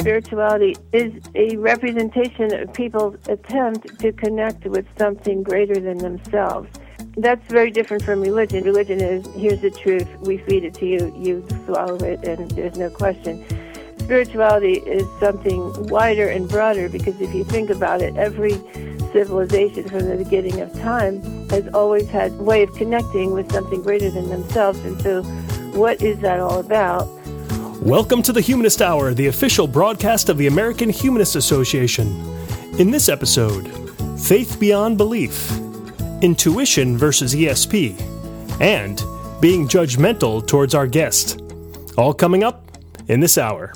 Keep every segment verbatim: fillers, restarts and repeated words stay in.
spirituality is a representation of people's attempt to connect with something greater than themselves. That's very different from religion. Religion is, here's the truth, we feed it to you, you swallow it, and there's no question. Spirituality is something wider and broader, because if you think about it, every civilization from the beginning of time has always had a way of connecting with something greater than themselves. And so what is that all about? Welcome to the Humanist Hour, the official broadcast of the American Humanist Association. In this episode, Faith Beyond Belief, Intuition versus E S P, and being judgmental towards our guest. All coming up in this hour.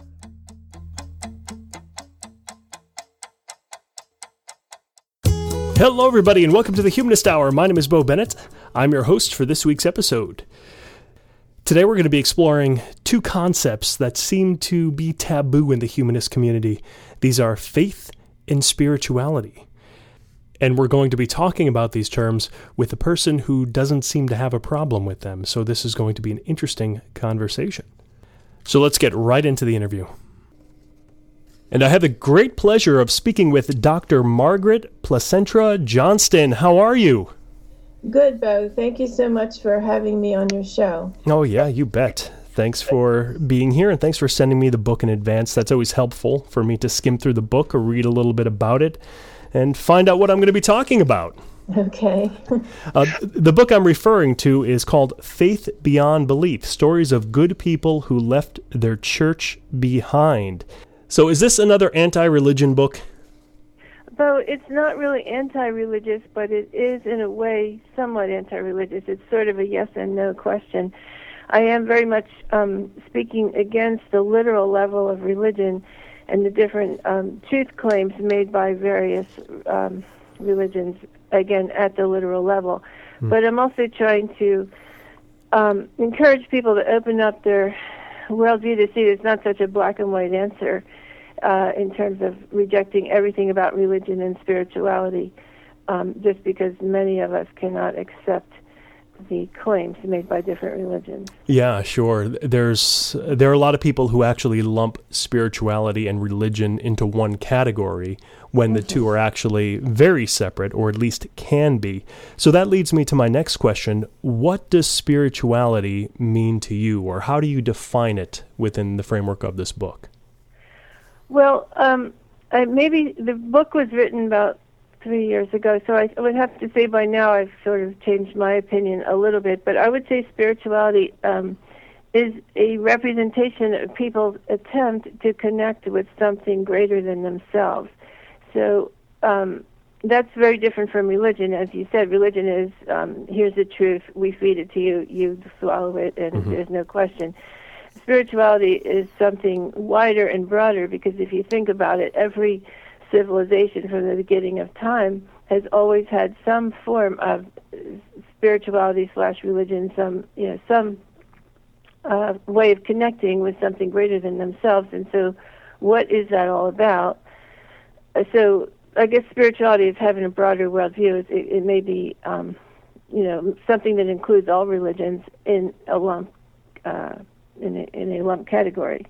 Hello, everybody, and welcome to the Humanist Hour. My name is Bo Bennett. I'm your host for this week's episode. Today we're going to be exploring two concepts that seem to be taboo in the humanist community. These are faith and spirituality. And we're going to be talking about these terms with a person who doesn't seem to have a problem with them. So this is going to be an interesting conversation. So let's get right into the interview. And I have the great pleasure of speaking with Doctor Margaret Placentra Johnston. How are you? Good, Bo. Thank you so much for having me on your show. Oh, yeah, you bet. Thanks for being here, and thanks for sending me the book in advance. That's always helpful for me to skim through the book or read a little bit about it and find out what I'm going to be talking about. Okay. uh, the book I'm referring to is called Faith Beyond Belief, Stories of Good People Who Left Their Church Behind. So is this another anti-religion book? Though it's not really anti-religious, but it is in a way somewhat anti-religious. It's sort of a yes and no question. I am very much um, speaking against the literal level of religion and the different um, truth claims made by various um, religions, again, at the literal level. Mm. But I'm also trying to um, encourage people to open up their worldview to see it's not such a black and white answer uh, in terms of rejecting everything about religion and spirituality, um, just because many of us cannot accept the claims made by different religions. Yeah, sure. There's there are a lot of people who actually lump spirituality and religion into one category when mm-hmm. the two are actually very separate, or at least can be. So that leads me to my next question. What does spirituality mean to you, or how do you define it within the framework of this book? Well, um, I, maybe the book was written about three years ago, so I would have to say by now I've sort of changed my opinion a little bit, but I would say spirituality um, is a representation of people's attempt to connect with something greater than themselves. So um, that's very different from religion. As you said, religion is, um, here's the truth, we feed it to you, you swallow it, and mm-hmm. there's no question. Spirituality is something wider and broader, because if you think about it, every civilization from the beginning of time has always had some form of spirituality slash religion, some you know some uh, way of connecting with something greater than themselves. And so, what is that all about? Uh, so, I guess spirituality is having a broader worldview. It, it may be um, you know something that includes all religions in a lump uh, in a, in a lump category.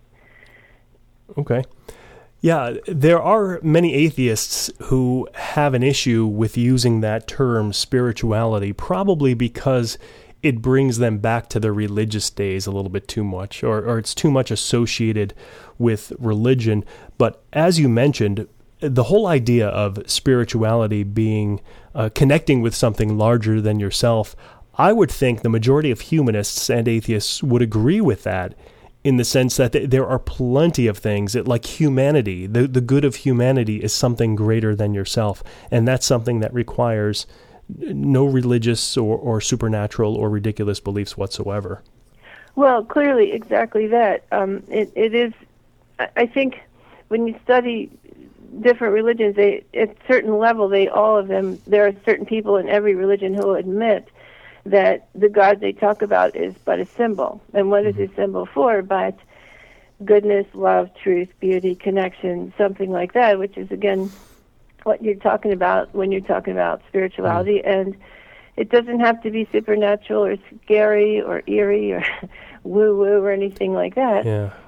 Okay. Yeah, there are many atheists who have an issue with using that term spirituality, probably because it brings them back to their religious days a little bit too much, or, or it's too much associated with religion. But as you mentioned, the whole idea of spirituality being uh, connecting with something larger than yourself, I would think the majority of humanists and atheists would agree with that, in the sense that there are plenty of things that, like humanity, the, the good of humanity is something greater than yourself. And that's something that requires no religious or, or supernatural or ridiculous beliefs whatsoever. Well, clearly, exactly that. Um, it, it is, I think, when you study different religions, they, at a certain level, they all of them, there are certain people in every religion who will admit that the God they talk about is but a symbol. And what is a symbol for but goodness, love, truth, beauty, connection, something like that, which is, again, what you're talking about when you're talking about spirituality. Mm. And it doesn't have to be supernatural or scary or eerie or woo-woo or anything like that. Yeah.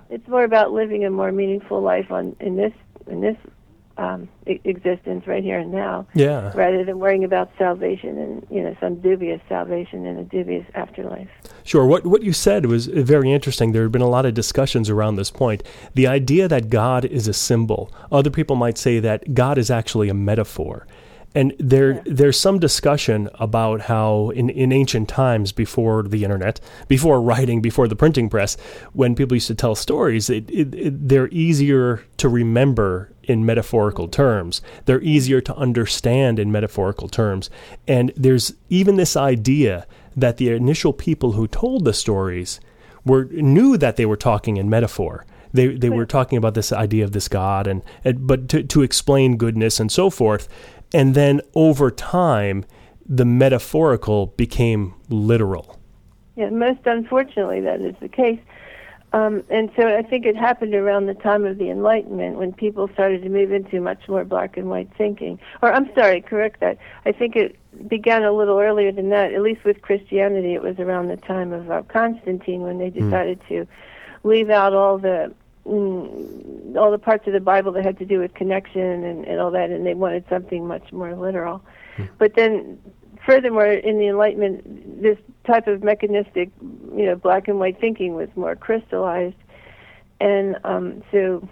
it's more about living a more meaningful life on in this in this um, e- existence right here and now, Yeah. rather than worrying about salvation and you know some dubious salvation in a dubious afterlife. Sure. What what you said was very interesting. There had been a lot of discussions around this point. The idea that God is a symbol. Other people might say that God is actually a metaphor. And there, Yeah. there's some discussion about how in, in ancient times, before the internet, before writing, before the printing press, when people used to tell stories, it, it, it, they're easier to remember in metaphorical terms. They're easier to understand in metaphorical terms. And there's even this idea that the initial people who told the stories were knew that they were talking in metaphor. They they were talking about this idea of this God, and, and but to, to explain goodness and so forth. And then over time, the metaphorical became literal. Yeah, most unfortunately, that is the case. Um, and so I think it happened around the time of the Enlightenment when people started to move into much more black and white thinking. Or I'm sorry, correct that. I think it began a little earlier than that, at least with Christianity. It was around the time of uh, Constantine when they decided mm. to leave out all the Mm, all the parts of the Bible that had to do with connection and, and all that, and they wanted something much more literal. Hmm. But then, furthermore, in the Enlightenment, this type of mechanistic, you know, black and white thinking was more crystallized, and um, so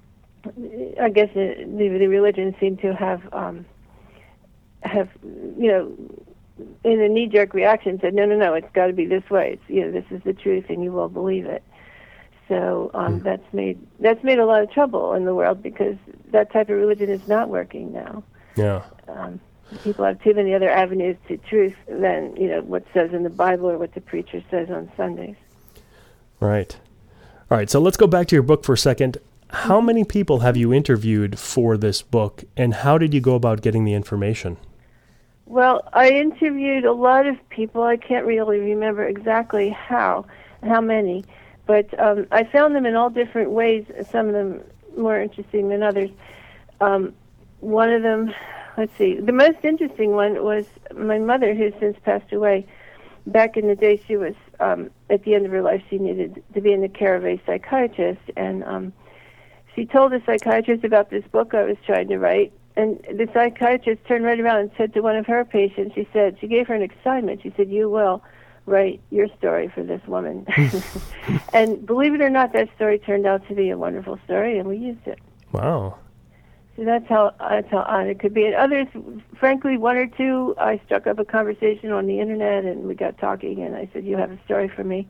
I guess it, the, the religion seemed to have um, have you know, in a knee-jerk reaction, said, no, no, no, it's got to be this way. It's you know, this is the truth, and you will believe it. So um, mm. that's made that's made a lot of trouble in the world because that type of religion is not working now. Yeah. Um, people have too many other avenues to truth than you know what says in the Bible or what the preacher says on Sundays. Right. All right. So let's go back to your book for a second. How many people have you interviewed for this book, and how did you go about getting the information? Well, I interviewed a lot of people. I can't really remember exactly how how many. But um, I found them in all different ways, some of them more interesting than others. Um, one of them, let's see, the most interesting one was my mother, who's since passed away. Back in the day, she was, um, at the end of her life, she needed to be in the care of a psychiatrist. And um, she told the psychiatrist about this book I was trying to write. And the psychiatrist turned right around and said to one of her patients, she said, she gave her an assignment. She said, you will write your story for this woman. And believe it or not, that story turned out to be a wonderful story, and we used it. Wow. So that's how that's how odd it could be. And others, frankly, one or two, I struck up a conversation on the internet, and we got talking, and I said, you have a story for me.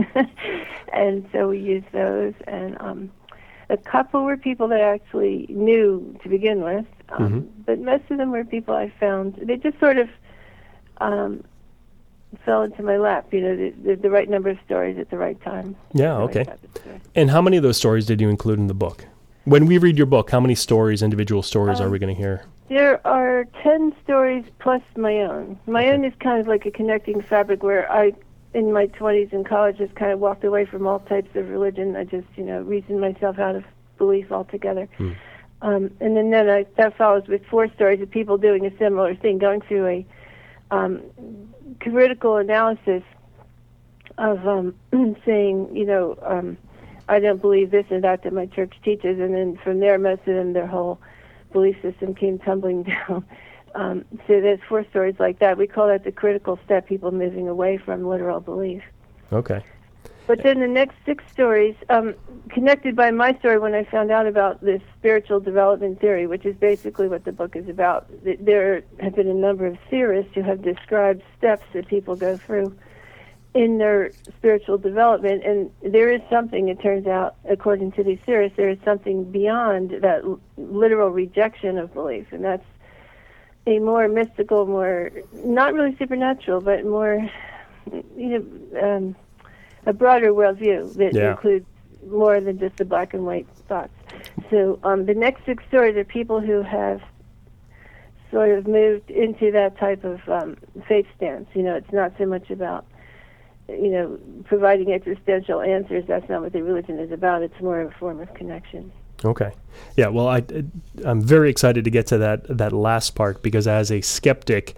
And so we used those. And um, a couple were people that I actually knew to begin with, um, mm-hmm. but most of them were people I found. They just sort of um, fell into my lap, you know, the, the, the right number of stories at the right time. Yeah, okay. Right and how many of those stories did you include in the book? When we read your book, how many stories, individual stories, um, are we going to hear? There are ten stories plus my own. My okay. own is kind of like a connecting fabric where I, in my twenties in college, just kind of walked away from all types of religion. I just, you know, reasoned myself out of belief altogether. Hmm. Um, and then, then I, that follows with four stories of people doing a similar thing, going through a um, critical analysis of um, saying, you know, um, I don't believe this and that that my church teaches, and then from there, most of them, their whole belief system came tumbling down. Um, so there's four stories like that. We call that the critical step, people moving away from literal belief. Okay. But then the next six stories, um, connected by my story when I found out about this spiritual development theory, which is basically what the book is about. There have been a number of theorists who have described steps that people go through in their spiritual development, and there is something, it turns out, according to these theorists, there is something beyond that l- literal rejection of belief, and that's a more mystical, more, not really supernatural, but more, you know, um, a broader worldview that yeah. includes more than just the black and white thoughts. So um, the next six stories are people who have sort of moved into that type of um, faith stance. You know, it's not so much about, you know, providing existential answers. That's not what the religion is about. It's more of a form of connection. Okay. Yeah, well, I, I'm very excited to get to that, that last part, because as a skeptic,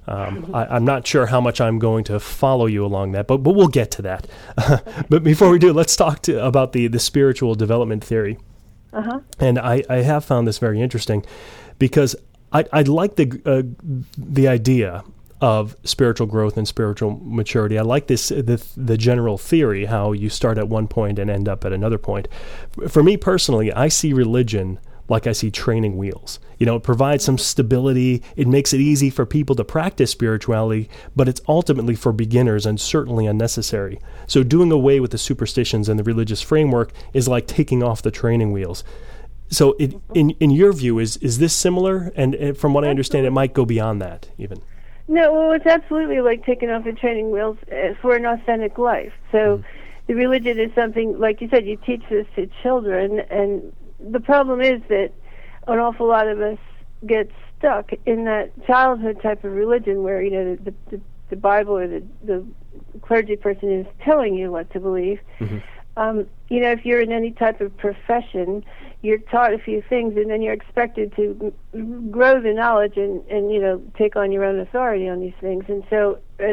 Um, I, I'm not sure how much I'm going to follow you along that, but but we'll get to that. But before we do, let's talk to, about the, the spiritual development theory. Uh-huh. And I, I have found this very interesting because I, I like the uh, the idea of spiritual growth and spiritual maturity. I like this the the general theory, how you start at one point and end up at another point. For me personally, I see religion like I see training wheels. You know, it provides some stability. It makes it easy for people to practice spirituality, but it's ultimately for beginners and certainly unnecessary. So doing away with the superstitions and the religious framework is like taking off the training wheels. So it, in in your view, is is this similar? And, and from what I understand, it might go beyond that even. No, well, it's absolutely like taking off the training wheels uh, for an authentic life. So mm. the religion is something, like you said, you teach this to children, and the problem is that an awful lot of us get stuck in that childhood type of religion where, you know, the the, the Bible or the, the clergy person is telling you what to believe. Mm-hmm. Um, you know, if you're in any type of profession, you're taught a few things, and then you're expected to m- grow the knowledge and, and, you know, take on your own authority on these things. And so a,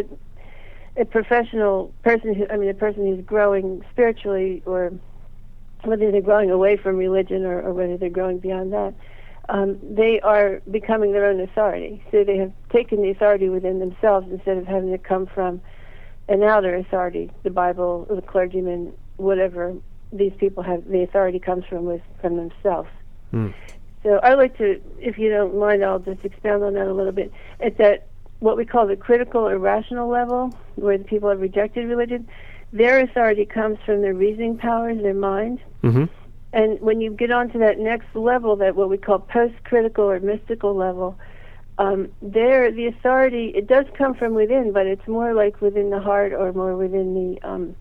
a professional person, who, I mean, a person who's growing spiritually, or whether they're growing away from religion or, or whether they're growing beyond that, um, they are becoming their own authority. So they have taken the authority within themselves instead of having to come from an outer authority, the Bible, or the clergyman, whatever these people have, the authority comes from with from themselves. Mm. So I like to, if you don't mind, I'll just expound on that a little bit. It's at what we call the critical or rational level, where the people have rejected religion. Their authority comes from their reasoning powers, their mind. Mm-hmm. And when you get onto that next level, that what we call post-critical or mystical level, um, there the authority, it does come from within, but it's more like within the heart or more within the, um,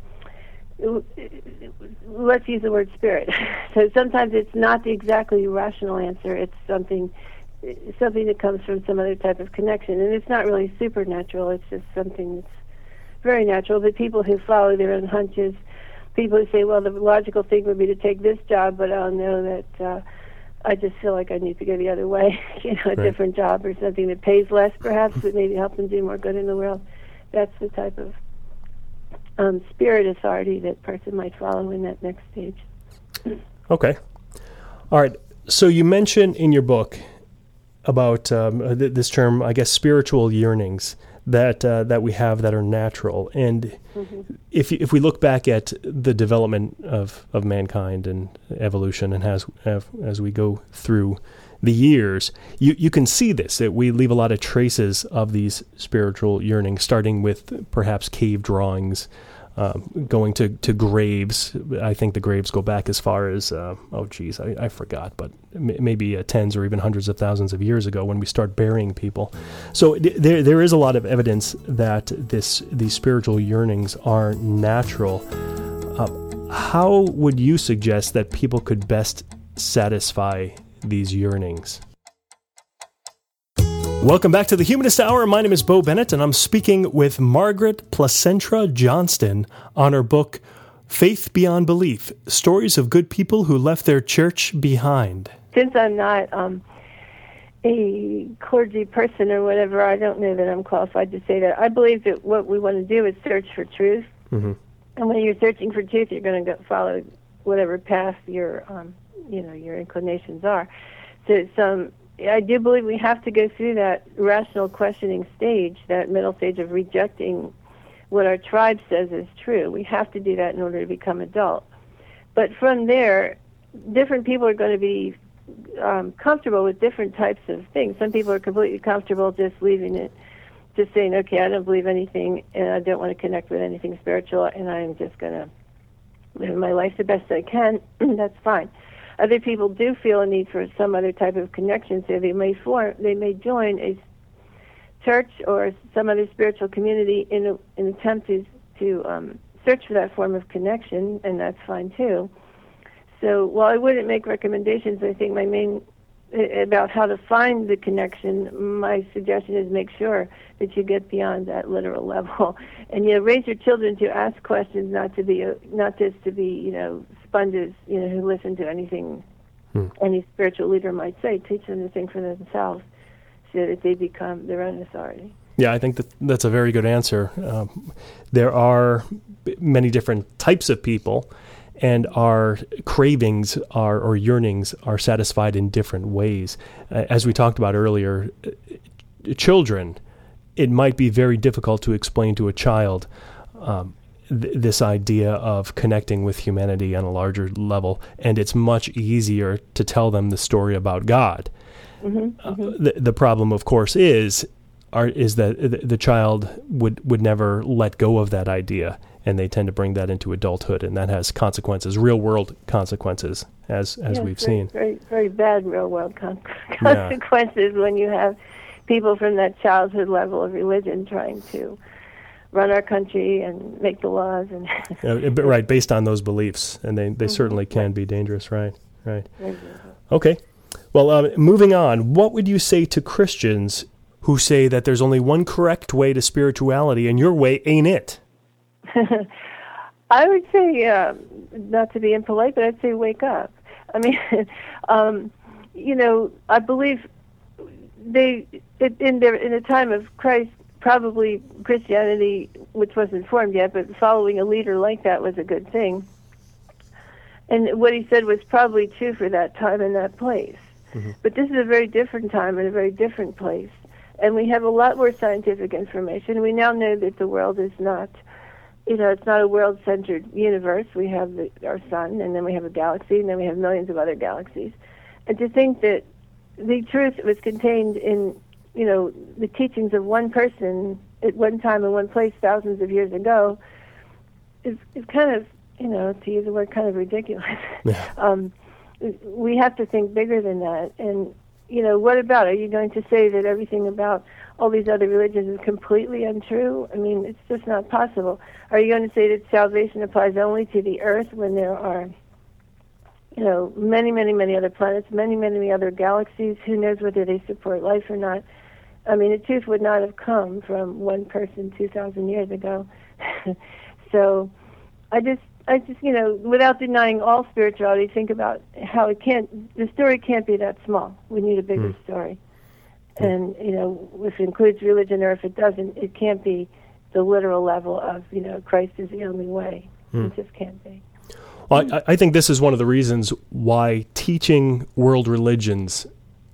let's use the word spirit. So sometimes it's not the exactly rational answer. It's something something that comes from some other type of connection. And it's not really supernatural. It's just something that's very natural. The people who follow their own hunches, people who say, well, the logical thing would be to take this job, but I'll know that uh, I just feel like I need to go the other way, you know, a right. different job or something that pays less, perhaps, but maybe help them do more good in the world. That's the type of um, spirit authority that person might follow in that next stage. Okay. All right. So you mentioned in your book about um, th- this term, I guess, spiritual yearnings that uh, that we have that are natural. And mm-hmm. if if we look back at the development of, of mankind and evolution, and as as we go through the years, you, you can see this, that we leave a lot of traces of these spiritual yearnings, starting with perhaps cave drawings, um, going to, to graves. I think the graves go back as far as, uh, oh geez, I, I forgot, but m- maybe uh, tens or even hundreds of thousands of years ago when we start burying people. So th- there there is a lot of evidence that this these spiritual yearnings are natural. Uh, how would you suggest that people could best satisfy these yearnings? Welcome back to the Humanist Hour. My name is Bo Bennett, and I'm speaking with Margaret Placentra Johnston on her book, Faith Beyond Belief, Stories of Good People Who Left Their Church Behind. Since I'm not um, a clergy person or whatever, I don't know that I'm qualified to say that. I believe that what we want to do is search for truth. Mm-hmm. And when you're searching for truth, you're going to follow whatever path your um, you know, your inclinations are. So it's, um, I do believe we have to go through that rational questioning stage, that middle stage of rejecting what our tribe says is true. We have to do that in order to become adult. But from there, different people are going to be um, comfortable with different types of things. Some people are completely comfortable just leaving it, just saying, okay, I don't believe anything, and I don't want to connect with anything spiritual, and I'm just going to live my life the best I can. That's fine. Other people do feel a need for some other type of connection, so they may form, they may join a church or some other spiritual community in, a, in an attempt to, to um, search for that form of connection, and that's fine too. So while I wouldn't make recommendations, I think my main about how to find the connection, my suggestion is make sure that you get beyond that literal level, and you know, raise your children to ask questions, not to be a, not just to be you know sponges, you know, who listen to anything hmm. any spiritual leader might say. Teach them to think for themselves, so that they become their own authority. Yeah, I think that that's a very good answer. Um, there are many different types of people, and our cravings are, or yearnings are satisfied in different ways. Uh, as we talked about earlier, children, it might be very difficult to explain to a child um, th- this idea of connecting with humanity on a larger level, and it's much easier to tell them the story about God. Mm-hmm, mm-hmm. Uh, the, the problem, of course, is are, is that the, the child would, would never let go of that idea, and they tend to bring that into adulthood, and that has consequences, real-world consequences, as as yes, we've very, seen. Very, very bad real-world con- consequences yeah. when you have people from that childhood level of religion trying to run our country and make the laws. and uh, Right, based on those beliefs, and they, they mm-hmm. certainly can be dangerous, right? Right. Okay. Well, um, moving on, what would you say to Christians who say that there's only one correct way to spirituality and your way ain't it? I would say, uh, not to be impolite, but I'd say wake up. I mean, um, you know, I believe they, in their, in the time of Christ, probably Christianity, which wasn't formed yet, but following a leader like that was a good thing. And what he said was probably true for that time and that place. Mm-hmm. But this is a very different time and a very different place. And we have a lot more scientific information. We now know that the world is not, you know, it's not a world-centered universe. We have the, our sun, and then we have a galaxy, and then we have millions of other galaxies. And to think that the truth was contained in, you know, the teachings of one person at one time and one place thousands of years ago is, is kind of, you know, to use the word, kind of ridiculous. Yeah. um, we have to think bigger than that. And, you know, what about, are you going to say that everything about all these other religions is completely untrue? I mean, it's just not possible. Are you going to say that salvation applies only to the earth when there are, you know, many, many, many other planets, many, many, many other galaxies? Who knows whether they support life or not? I mean, the truth would not have come from one person two thousand years ago. So I just, I just, you know, without denying all spirituality, think about how it can't, the story can't be that small. We need a bigger mm. story. Mm. And, you know, if it includes religion or if it doesn't, it can't be the literal level of, you know, Christ is the only way. Mm. It just can't be. Well, I, I think this is one of the reasons why teaching world religions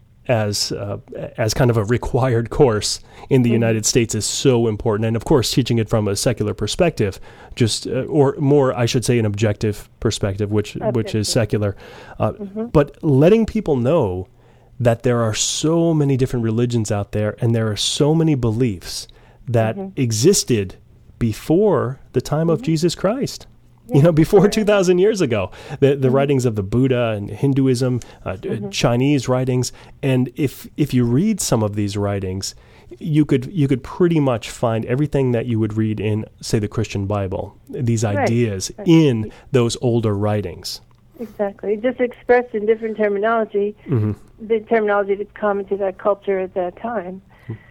as uh, as kind of a required course in the mm-hmm. United States is so important. And of course, teaching it from a secular perspective, just uh, or more, I should say, an objective perspective, which objective. which is secular. Uh, mm-hmm. But letting people know that there are so many different religions out there, and there are so many beliefs that mm-hmm. existed before the time mm-hmm. of Jesus Christ. You know, before two thousand years ago, the the mm-hmm. writings of the Buddha and Hinduism, uh, mm-hmm. Chinese writings, and if if you read some of these writings, you could you could pretty much find everything that you would read in, say, the Christian Bible. These right. ideas right. in those older writings. Exactly, just expressed in different terminology, mm-hmm. the terminology that's common to that culture at that time.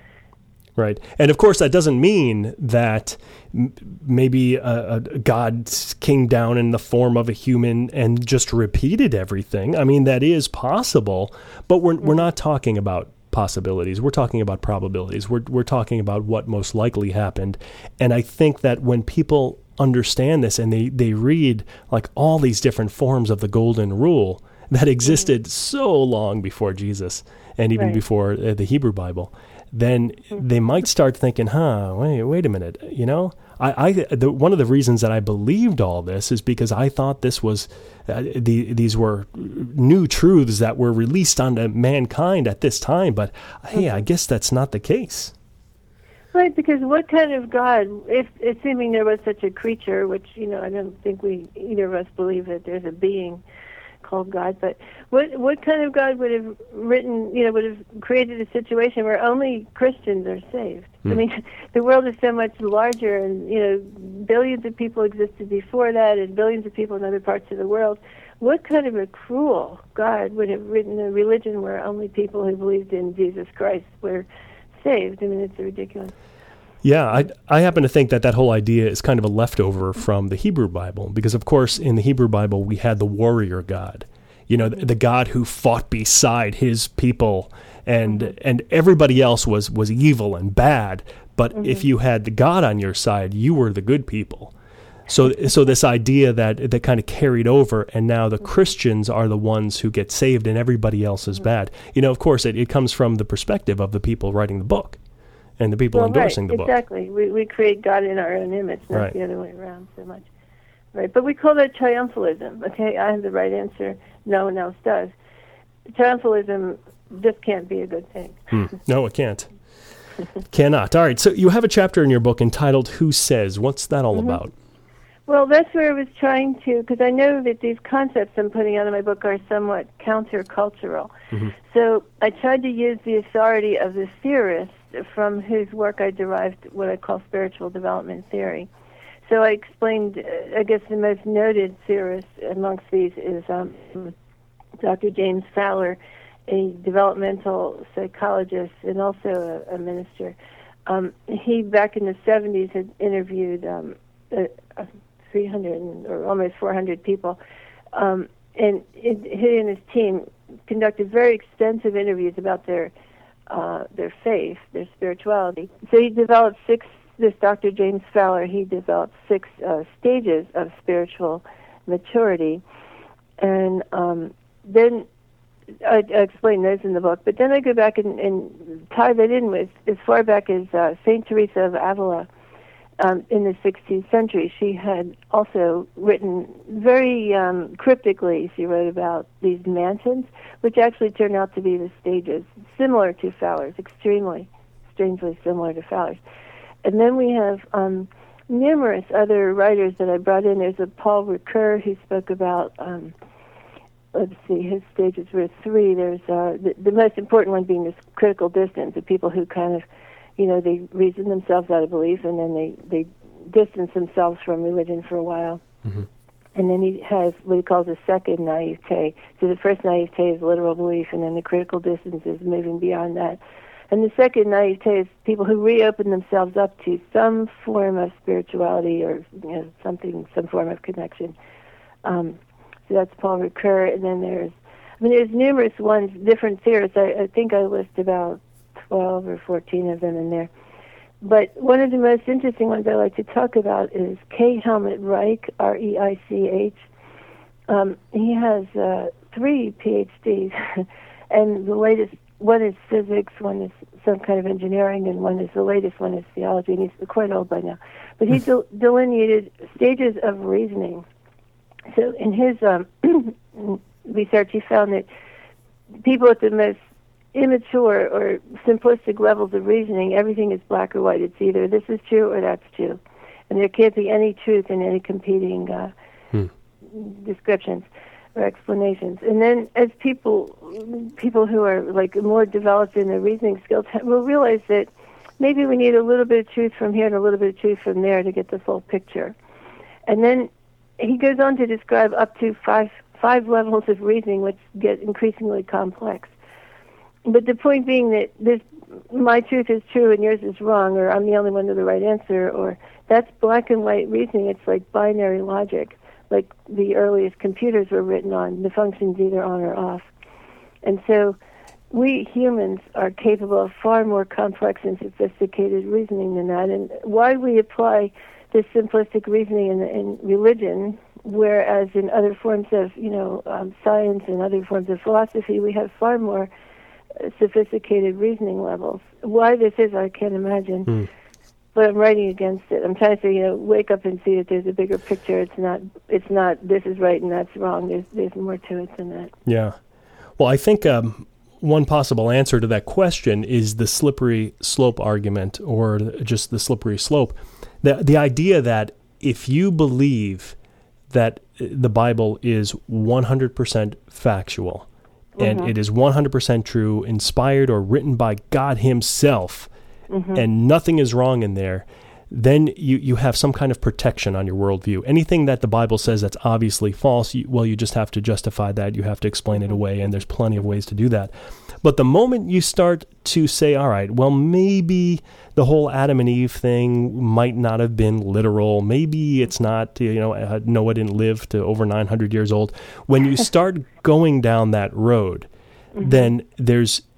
Right. And of course, that doesn't mean that m- maybe a, a God came down in the form of a human and just repeated everything. I mean, that is possible, but we're mm-hmm. we're not talking about possibilities. We're talking about probabilities. We're we're talking about what most likely happened. And I think that when people understand this and they, they read like all these different forms of the Golden Rule that existed mm-hmm. so long before Jesus and even right. before uh, the Hebrew Bible, then they might start thinking, huh, wait, wait a minute, you know? I, I the, one of the reasons that I believed all this is because I thought this was, uh, the, these were new truths that were released onto mankind at this time, but hey, I guess that's not the case. Right, because what kind of God, if assuming there was such a creature, which, you know, I don't think we, either of us believe that there's a being called God, but what what kind of God would have written, you know, would have created a situation where only Christians are saved? Hmm. I mean, the world is so much larger, and, you know, billions of people existed before that, and billions of people in other parts of the world. What kind of a cruel God would have written a religion where only people who believed in Jesus Christ were saved? I mean, it's ridiculous. Yeah, I I happen to think that that whole idea is kind of a leftover from the Hebrew Bible, because, of course, in the Hebrew Bible, we had the warrior God, you know, the, the God who fought beside his people and Mm-hmm. and everybody else was was evil and bad. But Mm-hmm. if you had God on your side, you were the good people. So so this idea that that kind of carried over, and now the Christians are the ones who get saved and everybody else is bad. You know, of course, it, it comes from the perspective of the people writing the book and the people well, endorsing right, the book. Exactly. We we create God in our own image, not Right. the other way around so much. Right. But we call that triumphalism. Okay, I have the right answer. No one else does. Triumphalism just can't be a good thing. Hmm. No, it can't. Cannot. All right. So you have a chapter in your book entitled "Who Says?" What's that all Mm-hmm. about? Well, that's where I was trying to, because I know that these concepts I'm putting out in my book are somewhat countercultural. Mm-hmm. So I tried to use the authority of the theorists from whose work I derived what I call spiritual development theory. So I explained, uh, I guess the most noted theorist amongst these is um, Doctor James Fowler, a developmental psychologist and also a, a minister. Um, he, back in the seventies, had interviewed um, uh, uh, three hundred or almost four hundred people, um, and it, he and his team conducted very extensive interviews about their uh, their faith, their spirituality. So he developed six. This Doctor James Fowler, he developed six uh, stages of spiritual maturity, and um, then I, I explain those in the book. But then I go back and, and tie that in with as far back as uh, Saint Teresa of Avila. Um, in the sixteenth century, she had also written very um, cryptically, she wrote about these mansions, which actually turned out to be the stages, similar to Fowler's, extremely, strangely similar to Fowler's. And then we have um, numerous other writers that I brought in. There's a Paul Ricoeur who spoke about, um, let's see, his stages were three. There's uh, the, the most important one being this critical distance, the people who kind of, you know, they reason themselves out of belief, and then they, they distance themselves from religion for a while. Mm-hmm. And then he has what he calls a second naivete. So the first naivete is literal belief, and then the critical distance is moving beyond that. And the second naivete is people who reopen themselves up to some form of spirituality or, you know, something, some form of connection. Um, so that's Paul Ricoeur. And then there's, I mean, there's numerous ones, different theorists. I, I think I list about twelve or fourteen of them in there. But one of the most interesting ones I like to talk about is K. Helmut Reich, R E I C H. Um, he has uh, three P H Ds, and the latest one is physics, one is some kind of engineering, and one is the latest one is theology, and he's quite old by now. But he del- delineated stages of reasoning. So in his um, research, he found that people at the most immature or simplistic levels of reasoning, everything is black or white. It's either this is true or that's true. And there can't be any truth in any competing uh, hmm. descriptions or explanations. And then as people people who are like more developed in their reasoning skills will realize that maybe we need a little bit of truth from here and a little bit of truth from there to get the full picture. And then he goes on to describe up to five five levels of reasoning, which get increasingly complex. But the point being that this, my truth is true and yours is wrong, or I'm the only one with the right answer, or that's black and white reasoning. It's like binary logic, like the earliest computers were written on. The function's either on or off. And so we humans are capable of far more complex and sophisticated reasoning than that. And why we apply this simplistic reasoning in, in religion, whereas in other forms of, you know, um, science and other forms of philosophy, we have far more sophisticated reasoning levels. Why this is, I can't imagine. Mm. But I'm writing against it. I'm trying to say, you know, wake up and see that there's a bigger picture. It's not, it's not, this is right and that's wrong. There's, there's more to it than that. Yeah. Well, I think um, one possible answer to that question is the slippery slope argument, or just the slippery slope. The, the idea that if you believe that the Bible is one hundred percent factual, and mm-hmm. it is one hundred percent true, inspired or written by God himself, mm-hmm. and nothing is wrong in there, then you, you have some kind of protection on your worldview. Anything that the Bible says that's obviously false, you, well, you just have to justify that. You have to explain it away, and there's plenty of ways to do that. But the moment you start to say, all right, well, maybe the whole Adam and Eve thing might not have been literal. Maybe it's not, you know, Noah didn't live to over nine hundred years old. When you start going down that road, mm-hmm. then there's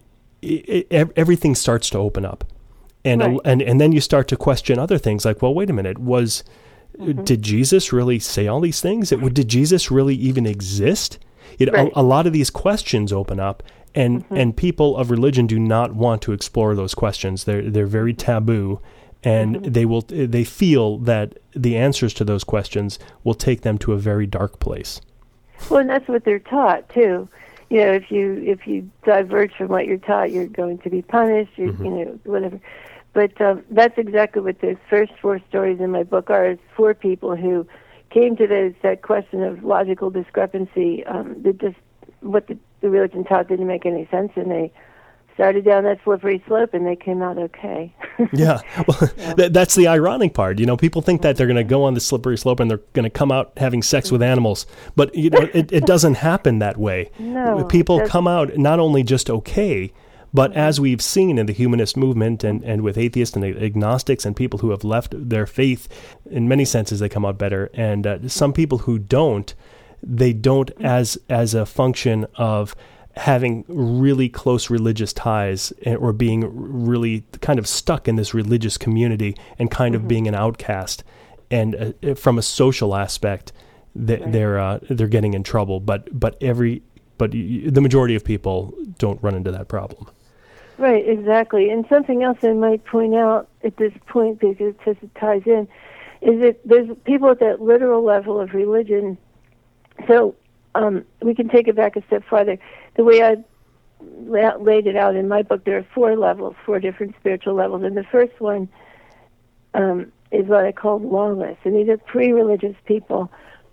it, it, everything starts to open up. And, Right. and and then you start to question other things like, well, wait a minute, was mm-hmm. did Jesus really say all these things? It, did Jesus really even exist? You know, Right. a, a lot of these questions open up, and, mm-hmm. and people of religion do not want to explore those questions. They're they're very taboo, and mm-hmm. they will they feel that the answers to those questions will take them to a very dark place. Well, and that's what they're taught too. You know, if you if you diverge from what you're taught, you're going to be punished. You're, mm-hmm. You know, whatever. But um, that's exactly what the first four stories in my book are. It's four people who came to this, that question of logical discrepancy. Um, that just what the, the religion taught didn't make any sense, and they started down that slippery slope, and they came out okay. yeah, well, yeah. Th- that's the ironic part. You know, people think that they're going to go on the slippery slope and they're going to come out having sex with animals, but you know, it, it doesn't happen that way. No, people come out not only just okay, but as we've seen in the humanist movement and, and with atheists and agnostics and people who have left their faith, in many senses they come out better. And uh, some people who don't, they don't as as a function of having really close religious ties or being really kind of stuck in this religious community and kind mm-hmm. of being an outcast. And uh, from a social aspect, they, right. they're uh, they're getting in trouble. But but every but the majority of people don't run into that problem. Right, exactly. And something else I might point out at this point, because it ties in, is that there's people at that literal level of religion. So um, we can take it back a step farther. The way I la- laid it out in my book, there are four levels, four different spiritual levels. And the first one um, is what I call lawless. And these are pre-religious people.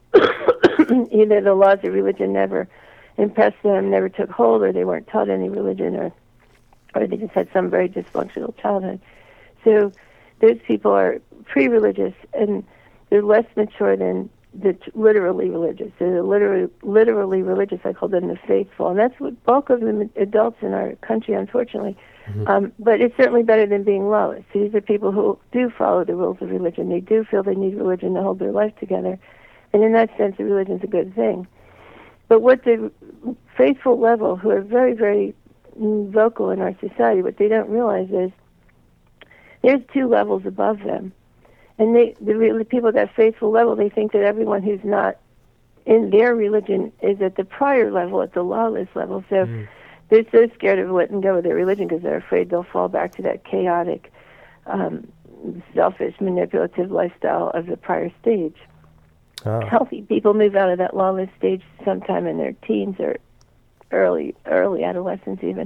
Either the laws of religion never impressed them, never took hold, or they weren't taught any religion, or or they just had some very dysfunctional childhood. So those people are pre-religious, and they're less mature than the t- literally religious. So the literally, literally religious, I call them the faithful. And that's what bulk of the adults in our country, unfortunately. Mm-hmm. Um, but it's certainly better than being lawless. So these are people who do follow the rules of religion. They do feel they need religion to hold their life together. And in that sense, the religion's a good thing. But what the faithful level, who are very, very vocal in our society, what they don't realize is there's two levels above them. And they, the, the people at that faithful level, they think that everyone who's not in their religion is at the prior level, at the lawless level. So mm. they're so scared of letting go of their religion because they're afraid they'll fall back to that chaotic, um, selfish, manipulative lifestyle of the prior stage. Oh. Healthy people move out of that lawless stage sometime in their teens or early early adolescence even.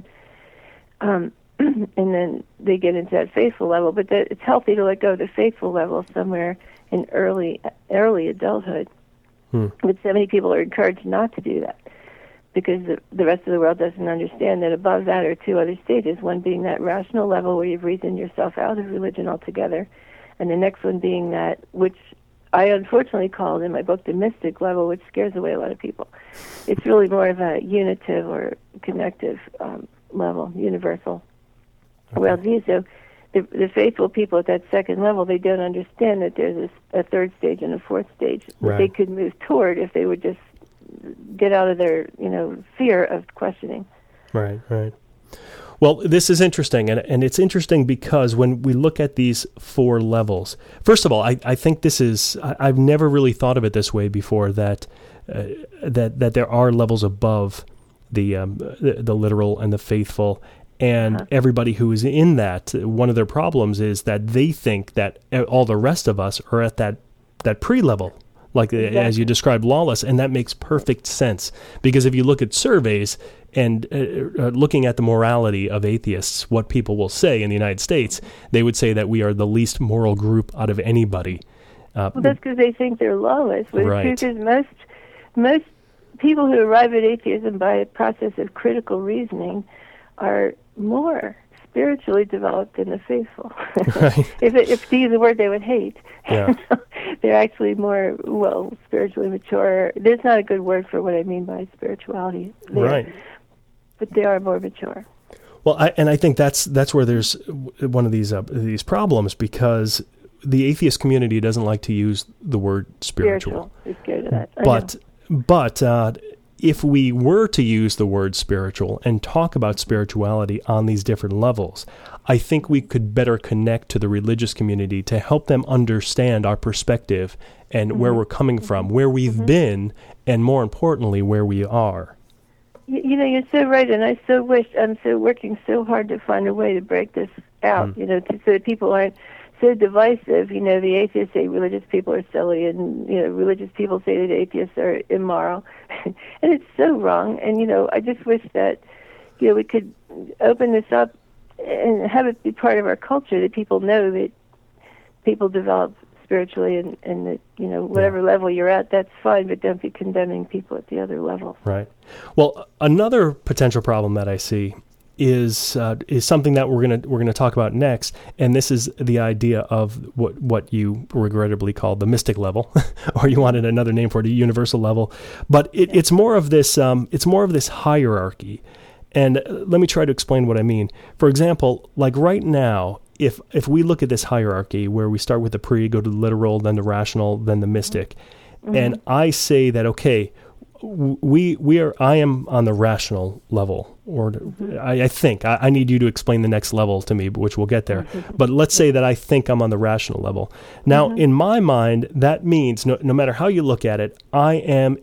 Um, and then they get into that faithful level. But that it's healthy to let go of the faithful level somewhere in early early adulthood. Hmm. But so many people are encouraged not to do that because the, the rest of the world doesn't understand that above that are two other stages, one being that rational level where you've reasoned yourself out of religion altogether, and the next one being that, which I unfortunately called in my book the mystic level, which scares away a lot of people. It's really more of a unitive or connective um, level, universal okay. worldview. So the, the faithful people at that second level, they don't understand that there's a, a third stage and a fourth stage that right. they could move toward if they would just get out of their, you know, fear of questioning. Right, right. Well, this is interesting, and and it's interesting because when we look at these four levels, first of all, I, I think this is, I, I've never really thought of it this way before, that uh, that that there are levels above the, um, the the literal and the faithful, and uh-huh. everybody who is in that, one of their problems is that they think that all the rest of us are at that, that pre-level. Like exactly. as you described, lawless, and that makes perfect sense. Because if you look at surveys and uh, uh, looking at the morality of atheists, what people will say in the United States, they would say that we are the least moral group out of anybody. Uh, well, that's because they think they're lawless. But right. the truth is most, most people who arrive at atheism by a process of critical reasoning are more spiritually developed than the faithful. Right. if, it, if to use a word they would hate. Yeah. They're actually more, well, spiritually mature. There's not a good word for what I mean by spirituality. They're, right. But they are more mature. Well, I, and I think that's that's where there's one of these uh, these problems, because the atheist community doesn't like to use the word spiritual. Spiritual. They're scared of that. I but know. but uh, if we were to use the word spiritual and talk about spirituality on these different levels, I think we could better connect to the religious community to help them understand our perspective and mm-hmm. where we're coming from, where we've mm-hmm. been, and more importantly, where we are. You, you know, you're so right, and I so wish, I'm so working so hard to find a way to break this out, mm. you know, to, so that people aren't so divisive. You know, the atheists say religious people are silly, and, you know, religious people say that atheists are immoral. And it's so wrong. And, you know, I just wish that, you know, we could open this up and have it be part of our culture, that people know that people develop spiritually, and, and that, you know, whatever yeah. level you're at, that's fine, but don't be condemning people at the other level. Right. Well, another potential problem that I see is uh, is something that we're gonna we're gonna talk about next, and this is the idea of what what you regrettably called the mystic level, or you wanted another name for it, a universal level, but it, it's more of this um, it's more of this hierarchy, and let me try to explain what I mean. For example, like right now, if if we look at this hierarchy where we start with the pre, go to the literal, then the rational, then the mystic, mm-hmm. and I say that okay. We we are. I am on the rational level, or mm-hmm. I, I think I, I need you to explain the next level to me, which we'll get there. Mm-hmm. But let's say that I think I'm on the rational level. Now, mm-hmm. in my mind, that means no, no matter how you look at it, I am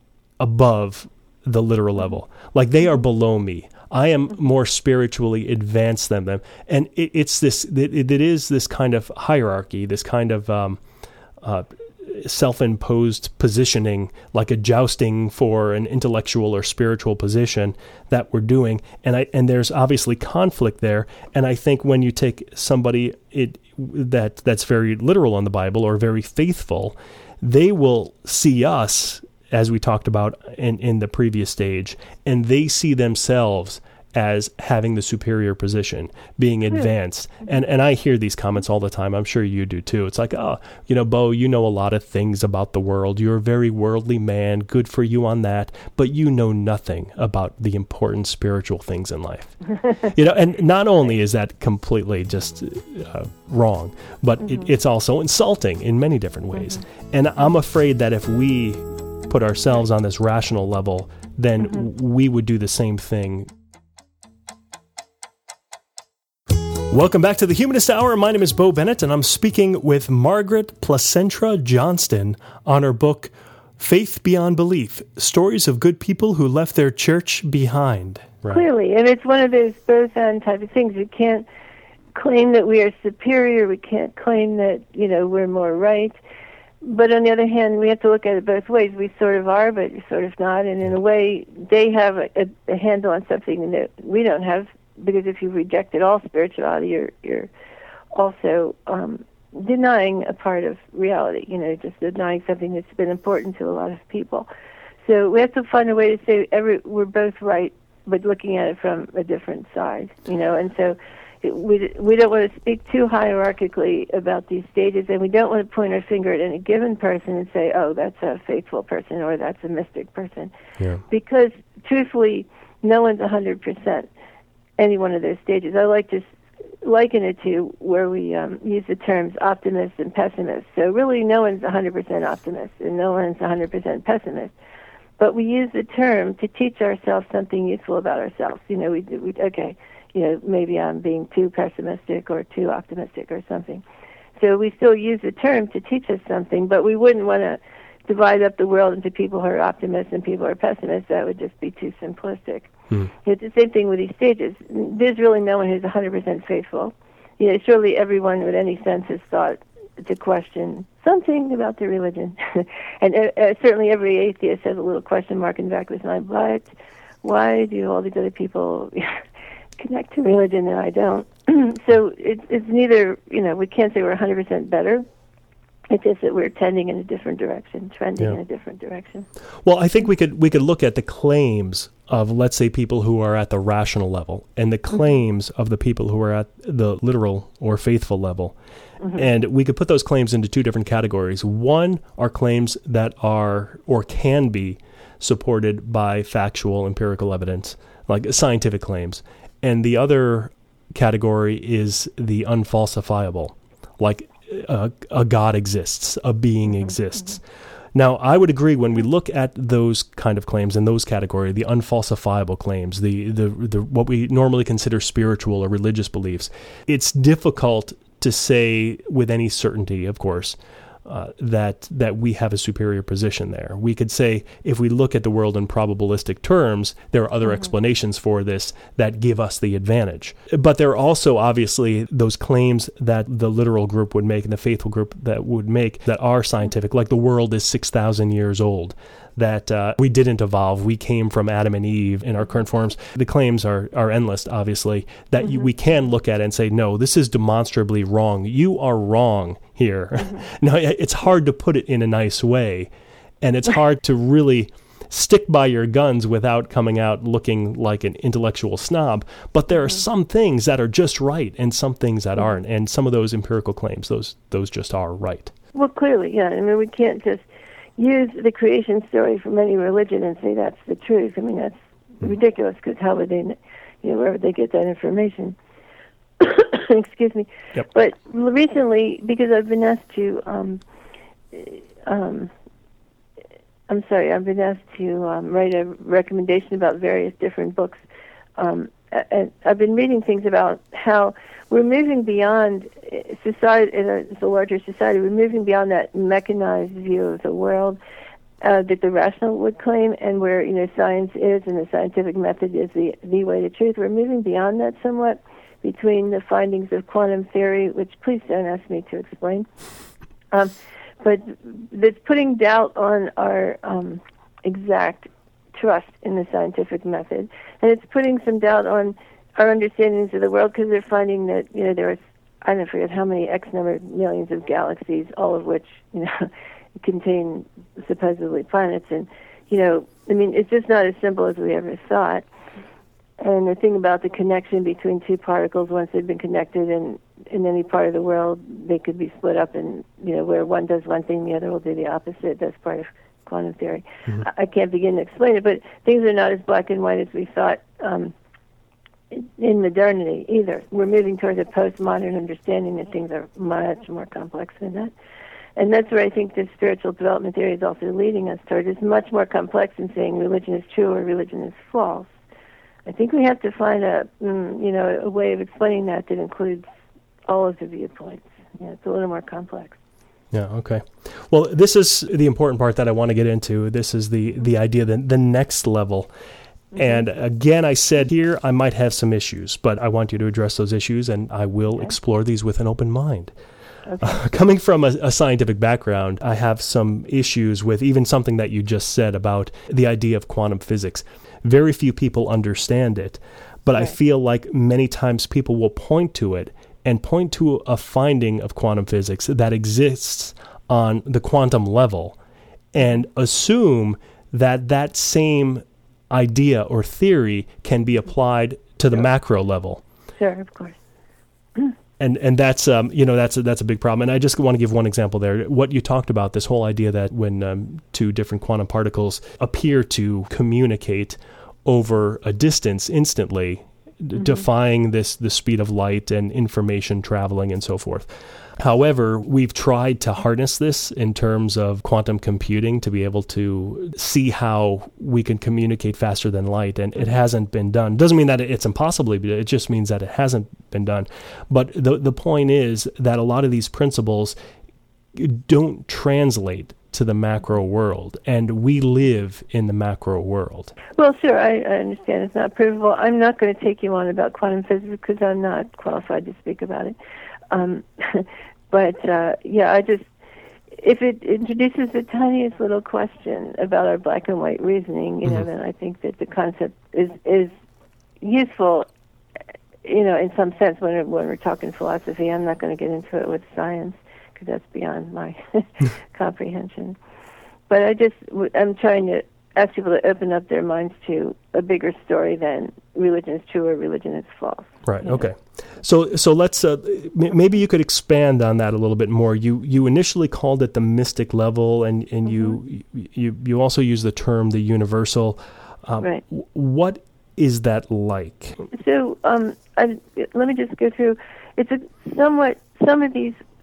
above the literal level. Like they are below me. I am more spiritually advanced than them, and it, it's this. It, it is this kind of hierarchy, this kind of. Um, uh, self-imposed positioning, like a jousting for an intellectual or spiritual position that we're doing, and I and there's obviously conflict there. And I think when you take somebody it that that's very literal on the Bible or very faithful, they will see us, as we talked about in, in the previous stage, and they see themselves as having the superior position, being advanced. And and I hear these comments all the time. I'm sure you do too. It's like, oh, you know, Bo, you know a lot of things about the world. You're a very worldly man. Good for you on that. But you know nothing about the important spiritual things in life. You know, and not only is that completely just uh, wrong, but mm-hmm. it, it's also insulting in many different ways. Mm-hmm. And I'm afraid that if we put ourselves on this rational level, then mm-hmm. we would do the same thing. Welcome back to the Humanist Hour. My name is Bo Bennett, and I'm speaking with Margaret Placentra Johnston on her book, Faith Beyond Belief, Stories of Good People Who Left Their Church Behind. Right. Clearly, and it's one of those both-and type of things. We can't claim that we are superior. We can't claim that, you know, we're more right. But on the other hand, we have to look at it both ways. We sort of are, but sort of not. And in a way, they have a, a, a handle on something that we don't have. Because if you rejected all spirituality, you're you're also um, denying a part of reality. You know, just denying something that's been important to a lot of people. So we have to find a way to say every we're both right, but looking at it from a different side. You know, and so it, we we don't want to speak too hierarchically about these stages, and we don't want to point our finger at any given person and say, oh, that's a faithful person or that's a mystic person, yeah. Because truthfully, no one's a hundred percent. Any one of those stages. I like to liken it to where we um, use the terms optimist and pessimist. So really no one's one hundred percent optimist and no one's one hundred percent pessimist. But we use the term to teach ourselves something useful about ourselves. You know, we, we okay, you know, maybe I'm being too pessimistic or too optimistic or something. So we still use the term to teach us something, but we wouldn't want to divide up the world into people who are optimists and people who are pessimists. That would just be too simplistic. Hmm. It's the same thing with these stages. There's really no one who's one hundred percent faithful. You know, surely everyone with any sense has thought to question something about their religion. and uh, uh, certainly every atheist has a little question mark in the back of his mind. But why do all these other people connect to religion and I don't? So it's, it's neither, you know, we can't say we're one hundred percent better. It's just that we're tending in a different direction, trending yeah. in a different direction. Well, I think we could we could look at the claims of, let's say, people who are at the rational level and the claims mm-hmm. of the people who are at the literal or faithful level. Mm-hmm. And we could put those claims into two different categories. One are claims that are or can be supported by factual empirical evidence, like scientific claims. And the other category is the unfalsifiable, like Uh, a God exists, a being exists. Now, I would agree when we look at those kind of claims in those category, the unfalsifiable claims, the, the, the what we normally consider spiritual or religious beliefs, it's difficult to say with any certainty, of course, uh, that that we have a superior position there. We could say, if we look at the world in probabilistic terms, there are other mm-hmm. explanations for this that give us the advantage. But there are also, obviously, those claims that the literal group would make and the faithful group that would make that are scientific, like the world is six thousand years old, that uh, we didn't evolve, we came from Adam and Eve in our current forms. The claims are, are endless, obviously, that mm-hmm. you, we can look at and say, no, this is demonstrably wrong. You are wrong here. Mm-hmm. Now, it's hard to put it in a nice way, and it's hard to really stick by your guns without coming out looking like an intellectual snob. But there are mm-hmm. some things that are just right and some things that mm-hmm. aren't, and some of those empirical claims, those those just are right. Well, clearly, yeah. I mean, we can't just use the creation story from any religion and say that's the truth. I mean, that's mm-hmm. ridiculous, because how would they, you know, where would they get that information? Excuse me. Yep. But recently, because I've been asked to, um, um, I'm sorry, I've been asked to um, write a recommendation about various different books. Um, and I've been reading things about how we're moving beyond society, as a larger society, we're moving beyond that mechanized view of the world uh, that the rational would claim, and where, you know, science is and the scientific method is the, the way to truth. We're moving beyond that somewhat between the findings of quantum theory, which please don't ask me to explain, um, but that's putting doubt on our um, exact trust in the scientific method, and it's putting some doubt on our understandings of the world, because they're finding that, you know, there are, I don't forget how many X number of millions of galaxies, all of which, you know, contain supposedly planets, and, you know, I mean, it's just not as simple as we ever thought. And the thing about the connection between two particles, once they've been connected in, in any part of the world, they could be split up, and, you know, where one does one thing, the other will do the opposite. That's part of quantum theory. Mm-hmm. I, I can't begin to explain it, but things are not as black and white as we thought um, in modernity either. We're moving towards a postmodern understanding that things are much more complex than that. And that's where I think the spiritual development theory is also leading us toward. It's much more complex than saying religion is true or religion is false. I think we have to find a, mm, you know, a way of explaining that that includes all of the viewpoints. Yeah, it's a little more complex. Yeah, okay. Well, this is the important part that I want to get into. This is the, the idea that the next level. Mm-hmm. And again, I said here I might have some issues, but I want you to address those issues, and I will okay. explore these with an open mind. Okay. Uh, coming from a, a scientific background, I have some issues with even something that you just said about the idea of quantum physics. Very few people understand it, but right. I feel like many times people will point to it and point to a finding of quantum physics that exists on the quantum level and assume that that same idea or theory can be applied to the sure. macro level. Sure, of course. And and that's um you know that's a, that's a big problem. And I just want to give one example there. What you talked about, this whole idea that when um, two different quantum particles appear to communicate over a distance instantly, mm-hmm. defying this the speed of light and information traveling and so forth. However, we've tried to harness this in terms of quantum computing to be able to see how we can communicate faster than light, and it hasn't been done. Doesn't mean that it's impossible, but it just means that it hasn't been done. But the the point is that a lot of these principles don't translate to the macro world, and we live in the macro world. Well, sure, I, I understand it's not provable. I'm not going to take you on about quantum physics because I'm not qualified to speak about it. Um, but, uh, yeah, I just, if it introduces the tiniest little question about our black and white reasoning, you mm-hmm. know, then I think that the concept is, is useful, you know, in some sense when, when we're talking philosophy. I'm not going to get into it with science because that's beyond my comprehension. But I just, I'm trying to ask people to open up their minds to a bigger story than religion is true or religion is false. Right. Okay. Know? So, so let's uh, m- maybe you could expand on that a little bit more. You you initially called it the mystic level, and and mm-hmm. you you you also use the term the universal. Um, right. What is that like? So, um, I, let me just go through. It's a somewhat some of these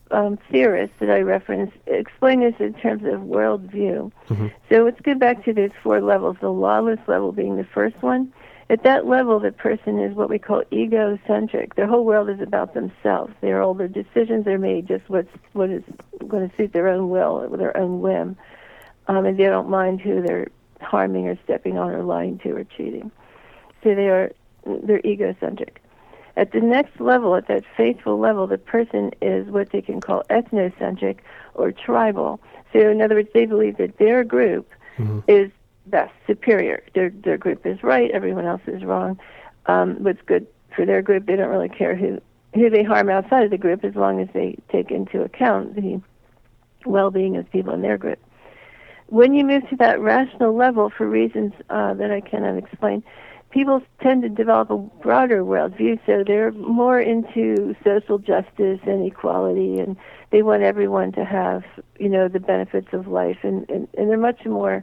um, theorists that I reference explain this in terms of worldview. Mm-hmm. So let's go back to those four levels, the lawless level being the first one. At that level, the person is what we call egocentric. Their whole world is about themselves. Their all their decisions are made just what's what is going to suit their own will, their own whim, um, and they don't mind who they're harming or stepping on or lying to or cheating. So they are they're egocentric. At the next level, at that faithful level, the person is what they can call ethnocentric or tribal. So in other words, they believe that their group mm-hmm. is best, superior. Their their group is right, everyone else is wrong. Um, what's good for their group, they don't really care who, who they harm outside of the group as long as they take into account the well-being of people in their group. When you move to that rational level, for reasons uh, that I cannot explain, people tend to develop a broader worldview, so they're more into social justice and equality, and they want everyone to have, you know, the benefits of life, and, and, and they're much more,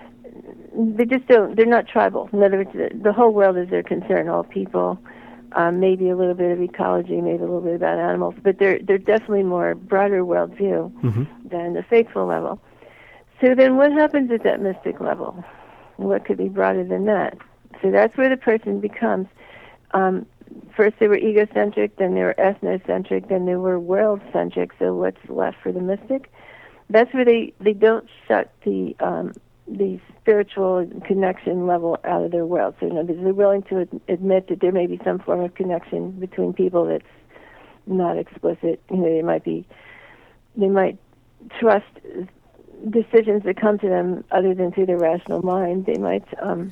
they just don't, they're not tribal. In other words, the, the whole world is their concern, all people, um, maybe a little bit of ecology, maybe a little bit about animals, but they're, they're definitely more broader worldview mm-hmm. than the faithful level. So then what happens at that mystic level? What could be broader than that? So that's where the person becomes, um, first they were egocentric, then they were ethnocentric, then they were world-centric, so what's left for the mystic? That's where they, they don't shut the um, the spiritual connection level out of their world. So, you know, they're willing to ad- admit that there may be some form of connection between people that's not explicit. You know, they might be, they might trust decisions that come to them other than through their rational mind. They might um,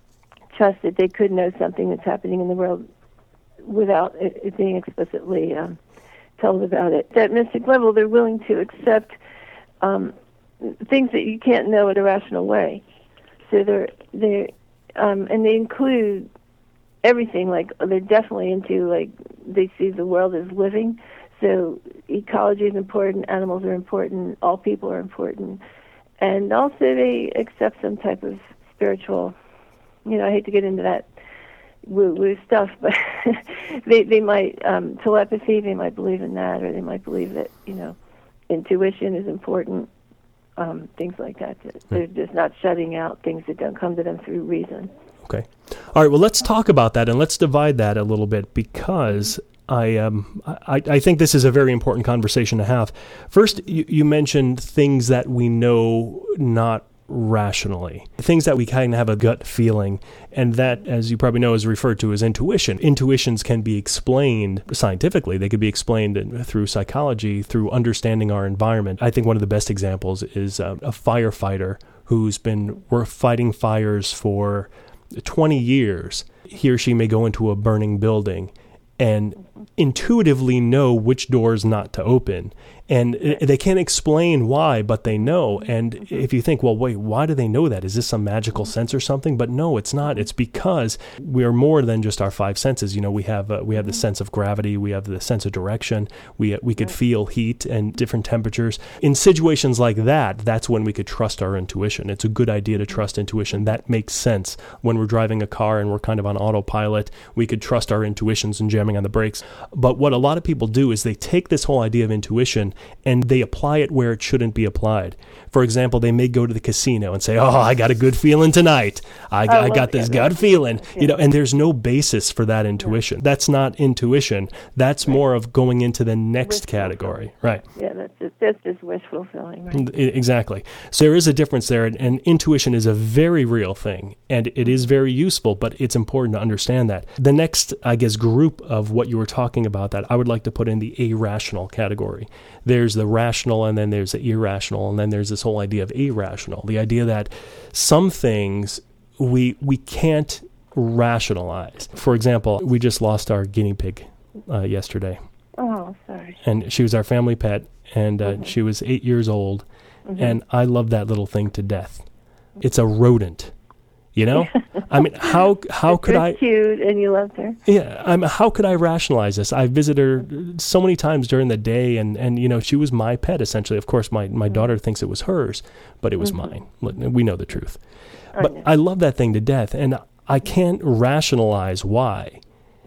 trust that they could know something that's happening in the world without it, it being explicitly um, told about it. At that mystic level, they're willing to accept um, things that you can't know in a rational way. So they're they um, and they include everything. Like they're definitely into, like, they see the world as living. So ecology is important, animals are important, all people are important, and also they accept some type of spiritual. You know, I hate to get into that woo-woo stuff, but they they might um, telepathy. They might believe in that, or they might believe that, you know, intuition is important. Um, things like that. They're just not shutting out things that don't come to them through reason. Okay. All right. Well, let's talk about that, and let's divide that a little bit, because I um I, I think this is a very important conversation to have. First, you, you mentioned things that we know not rationally, things that we kind of have a gut feeling, and that, as you probably know, is referred to as intuition. Intuitions can be explained scientifically. They could be explained through psychology, through understanding our environment. I think one of the best examples is a, a firefighter who's been we're fighting fires for twenty years. He or she may go into a burning building and intuitively know which doors not to open. And they can't explain why, but they know. And if you think, well, wait, why do they know that? Is this some magical sense or something? But no, it's not. It's because we are more than just our five senses. You know, we have uh, we have the sense of gravity. We have the sense of direction. We we could feel heat and different temperatures. In situations like that, that's when we could trust our intuition. It's a good idea to trust intuition. That makes sense. When we're driving a car and we're kind of on autopilot, we could trust our intuitions and jamming on the brakes. But what a lot of people do is they take this whole idea of intuition and they apply it where it shouldn't be applied. For example, they may go to the casino and say, oh, I got a good feeling tonight. I, I, I got this gut feeling. Yeah. You know, and there's no basis for that intuition. Yeah. That's not intuition. That's right. More of going into the next wish category. Fulfilling. Right. Yeah, that's just, that's just wish fulfilling. Right? Exactly. So there is a difference there, and, and intuition is a very real thing, and it is very useful, but it's important to understand that. The next, I guess, group of what you were talking about that I would like to put in the irrational category. There's the rational, and then there's the irrational, and then there's this whole idea of irrational, the idea that some things we we can't rationalize. For example, we just lost our guinea pig uh, yesterday. Oh, sorry. And she was our family pet, and uh, mm-hmm. she was eight years old, mm-hmm. and I love that little thing to death. It's a rodent. You know, I mean, how how could I? Cute, and you loved her. Yeah, I mean, how could I rationalize this? I visited her so many times during the day, and, and you know, she was my pet essentially. Of course, my, my mm-hmm. daughter thinks it was hers, but it was mm-hmm. mine. We know the truth. I but know. I love that thing to death, and I can't rationalize why.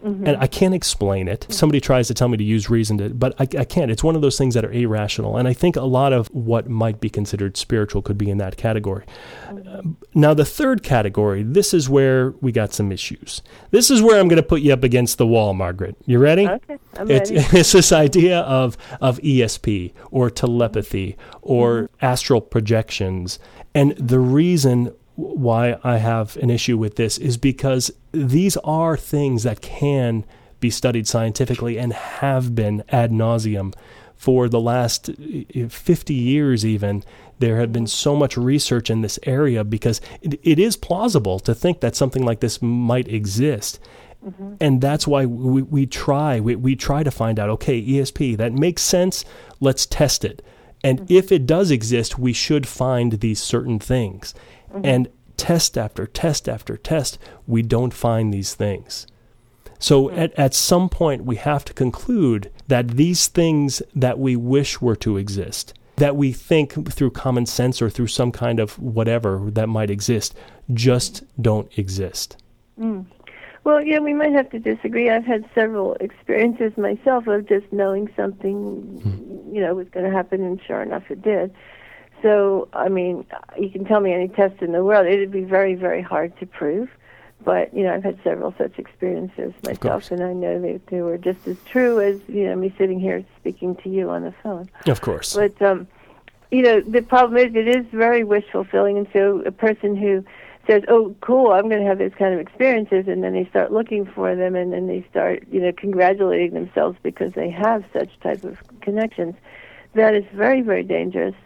Mm-hmm. And I can't explain it. Somebody tries to tell me to use reason, to, but I, I can't. It's one of those things that are irrational. And I think a lot of what might be considered spiritual could be in that category. Mm-hmm. Uh, now, the third category, this is where we got some issues. This is where I'm going to put you up against the wall, Margaret. You ready? Okay, I'm it's, ready. It's this idea of, of E S P or telepathy or mm-hmm. astral projections. And the reason why I have an issue with this is because these are things that can be studied scientifically and have been ad nauseum for the last fifty years even. There have been so much research in this area because it, it is plausible to think that something like this might exist. Mm-hmm. And that's why we, we try, we, we try to find out, okay, E S P, that makes sense, let's test it. And mm-hmm. if it does exist, we should find these certain things. Mm-hmm. And test after test after test, we don't find these things. So mm-hmm. at, at some point, we have to conclude that these things that we wish were to exist, that we think through common sense or through some kind of whatever that might exist, just don't exist. Mm. Well, yeah, we might have to disagree. I've had several experiences myself of just knowing something, mm-hmm. you know, was going to happen, and sure enough, it did. So, I mean, you can tell me any test in the world. It would be very, very hard to prove. But, you know, I've had several such experiences myself, and I know they, they were just as true as, you know, me sitting here speaking to you on the phone. Of course. But, um, you know, the problem is it is very wish-fulfilling, and so a person who says, oh, cool, I'm going to have those kind of experiences, and then they start looking for them, and then they start, you know, congratulating themselves because they have such type of connections. That is very, very dangerous.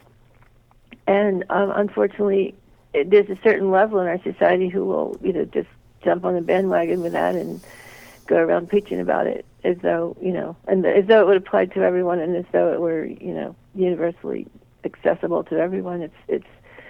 And um, unfortunately, it, there's a certain level in our society who will, you know, just jump on the bandwagon with that and go around preaching about it as though, you know, and as though it would apply to everyone, and as though it were, you know, universally accessible to everyone. It's, it's,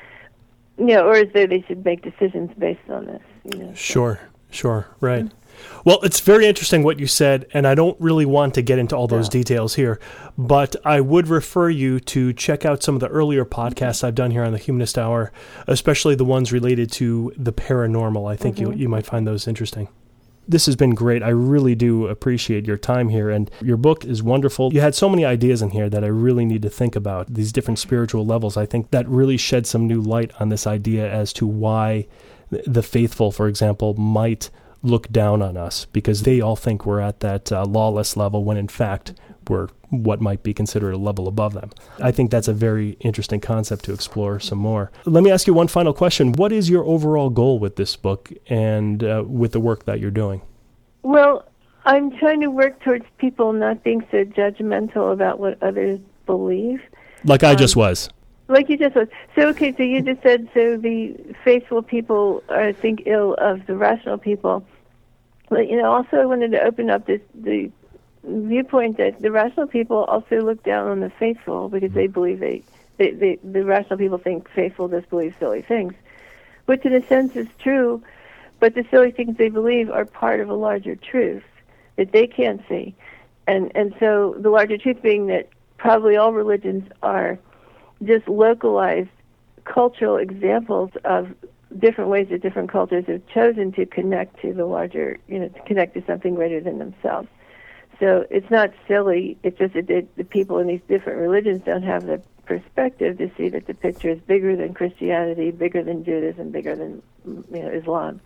you know, or as though they should make decisions based on this. You know, sure, sure, right. Mm-hmm. Well, it's very interesting what you said, and I don't really want to get into all those no. details here, but I would refer you to check out some of the earlier podcasts I've done here on the Humanist Hour, especially the ones related to the paranormal. I think mm-hmm. you you might find those interesting. This has been great. I really do appreciate your time here, and your book is wonderful. You had so many ideas in here that I really need to think about, these different spiritual levels. I think that really shed some new light on this idea as to why the faithful, for example, might look down on us because they all think we're at that uh, lawless level when in fact we're what might be considered a level above them. I think that's a very interesting concept to explore some more. Let me ask you one final question. What is your overall goal with this book and uh, with the work that you're doing? Well, I'm trying to work towards people not being so judgmental about what others believe. Like I um, just was. Like you just was. So, okay, so you just said, so the faithful people are, think ill of the rational people. But, you know, also I wanted to open up this the viewpoint that the rational people also look down on the faithful because they believe they, they, they the rational people think faithful just believe silly things, which in a sense is true, but the silly things they believe are part of a larger truth that they can't see. And, and so the larger truth being that probably all religions are just localized cultural examples of different ways that different cultures have chosen to connect to the larger, you know, to connect to something greater than themselves. So it's not silly, it's just that the, the people in these different religions don't have the perspective to see that the picture is bigger than Christianity, bigger than Judaism, bigger than, you know, Islam.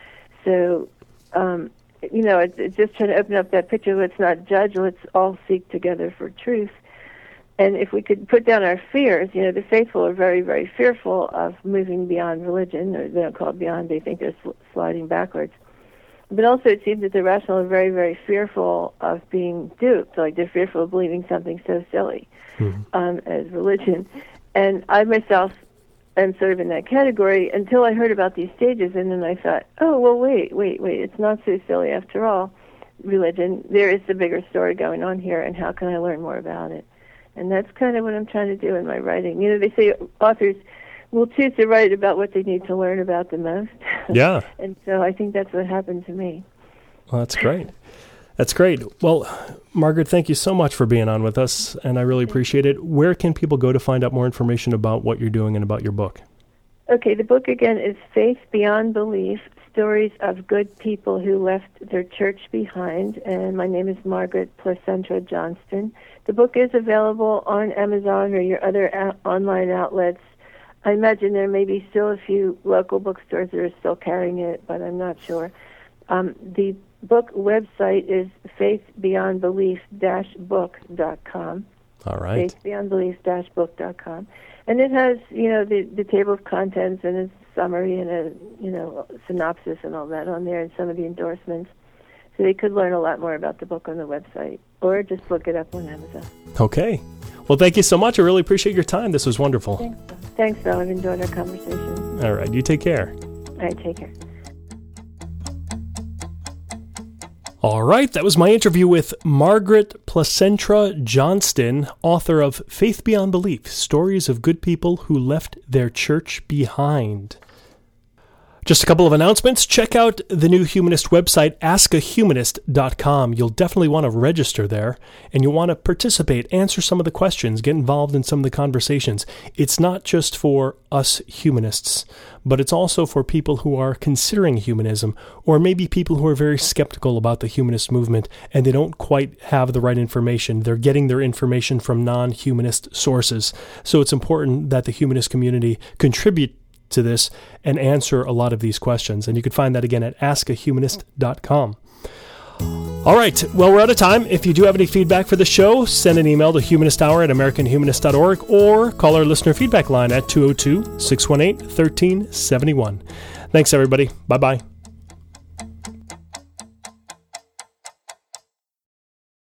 So, um, you know, it's, it's just trying to open up that picture. Let's not judge, let's all seek together for truth. And if we could put down our fears, you know, the faithful are very, very fearful of moving beyond religion, or they don't call it beyond, they think they're sl- sliding backwards. But also it seems that the rational are very, very fearful of being duped, like they're fearful of believing something so silly mm-hmm. um, as religion. And I myself am sort of in that category until I heard about these stages, and then I thought, oh, well, wait, wait, wait, it's not so silly after all, religion. There is the bigger story going on here, and how can I learn more about it? And that's kind of what I'm trying to do in my writing. You know, they say authors will choose to write about what they need to learn about the most. Yeah. And so I think that's what happened to me. Well, that's great. That's great. Well, Margaret, thank you so much for being on with us, and I really appreciate it. Where can people go to find out more information about what you're doing and about your book? Okay, the book, again, is Faith Beyond Belief, Stories of Good People Who Left Their Church Behind, and my name is Margaret Placentra Johnston. The book is available on Amazon or your other a- online outlets. I imagine there may be still a few local bookstores that are still carrying it, but I'm not sure. Um, the book website is faith beyond belief dash book dot com. All right. faith beyond belief dash book dot com. And it has, you know, the, the table of contents and a summary and a, you know, synopsis and all that on there and some of the endorsements. So they could learn a lot more about the book on the website or just look it up on Amazon. Okay. Well, thank you so much. I really appreciate your time. This was wonderful. Thanks, Bill. Thanks, Bill. I've enjoyed our conversation. All right. You take care. All right. Take care. All right, that was my interview with Margaret Placentra Johnston, author of Faith Beyond Belief, Stories of Good People Who Left Their Church Behind. Just a couple of announcements. Check out the New Humanist website, ask a humanist dot com. You'll definitely want to register there, and you'll want to participate, answer some of the questions, get involved in some of the conversations. It's not just for us humanists, but it's also for people who are considering humanism, or maybe people who are very skeptical about the humanist movement, and they don't quite have the right information. They're getting their information from non-humanist sources. So it's important that the humanist community contribute to this and answer a lot of these questions. And you can find that again at ask a humanist dot com. All right, well, we're out of time. If you do have any feedback for the show, send an email to humanist hour at american humanist dot org or call our listener feedback line at two oh two, six one eight, one three seven one. Thanks, everybody. Bye-bye.